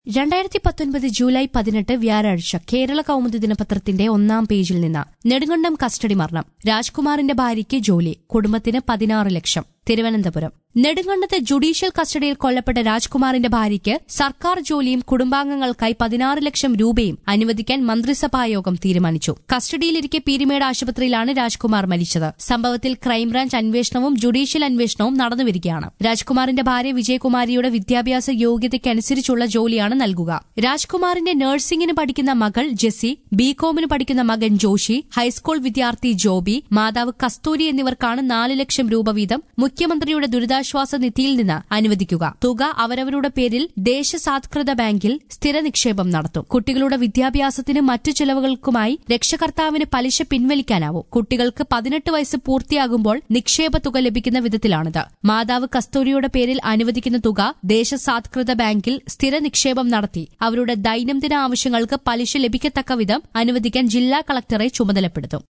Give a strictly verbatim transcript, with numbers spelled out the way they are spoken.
രണ്ടായിരത്തി പത്തൊൻപത് ജൂലൈ പതിനെട്ട് വ്യാഴാഴ്ച കേരള കൗമുദി ദിനപത്രത്തിന്റെ ഒന്നാം പേജിൽ നിന്ന് നെടുങ്കണ്ടം കസ്റ്റഡി മരണം. രാജ്കുമാറിന്റെ ഭാര്യയ്ക്ക് ജോലി, കുടുംബത്തിന് പതിനാറ് ലക്ഷം. തിരുവനന്തപുരം നെടുങ്കണ്ടത്ത് ജുഡീഷ്യൽ കസ്റ്റഡിയിൽ കൊല്ലപ്പെട്ട രാജ്കുമാറിന്റെ ഭാര്യയ്ക്ക് സർക്കാർ ജോലിയും കുടുംബാംഗങ്ങൾക്കായി പതിനാറ് ലക്ഷം രൂപയും അനുവദിക്കാൻ മന്ത്രിസഭായോഗം തീരുമാനിച്ചു. കസ്റ്റഡിയിലിരിക്കെ പീരുമേട് ആശുപത്രിയിലാണ് രാജ്കുമാർ മരിച്ചത്. സംഭവത്തിൽ ക്രൈംബ്രാഞ്ച് അന്വേഷണവും ജുഡീഷ്യൽ അന്വേഷണവും നടന്നുവരികയാണ്. രാജ്കുമാറിന്റെ ഭാര്യ വിജയകുമാരിയുടെ വിദ്യാഭ്യാസ യോഗ്യതയ്ക്കനുസരിച്ചുള്ള ജോലിയാണ് നൽകുക. രാജ്കുമാറിന്റെ നഴ്സിംഗിന് പഠിക്കുന്ന മകൾ ജെസ്സി, ബികോമിന് പഠിക്കുന്ന മകൻ ജോഷി, ഹൈസ്കൂൾ വിദ്യാർത്ഥി ജോബി, മാതാവ് കസ്തൂരി എന്നിവർക്കാണ് നാല് ലക്ഷം രൂപ വീതം മുഖ്യമന്ത്രിയുടെ ദുരിതാശ്വാസ നിധിയിൽ നിന്ന് അനുവദിക്കുക. തുക അവരവരുടെ പേരിൽ ദേശസാത്കൃത ബാങ്കിൽ സ്ഥിര നിക്ഷേപം നടത്തും. കുട്ടികളുടെ വിദ്യാഭ്യാസത്തിനും മറ്റു ചെലവുകൾക്കുമായി രക്ഷകർത്താവിന് പലിശ പിൻവലിക്കാനാവും. കുട്ടികൾക്ക് പതിനെട്ട് വയസ്സ് പൂർത്തിയാകുമ്പോൾ നിക്ഷേപ തുക ലഭിക്കുന്ന വിധത്തിലാണിത്. മാതാവ് കസ്തൂരിയുടെ പേരിൽ അനുവദിക്കുന്ന തുക ദേശസാത്കൃത ബാങ്കിൽ സ്ഥിര നിക്ഷേപം നടത്തി അവരുടെ ദൈനംദിന ആവശ്യങ്ങൾക്ക് പലിശ ലഭിക്കത്തക്ക വിധം അനുവദിക്കാൻ ജില്ലാ കളക്ടറെ ചുമതലപ്പെടുത്തും.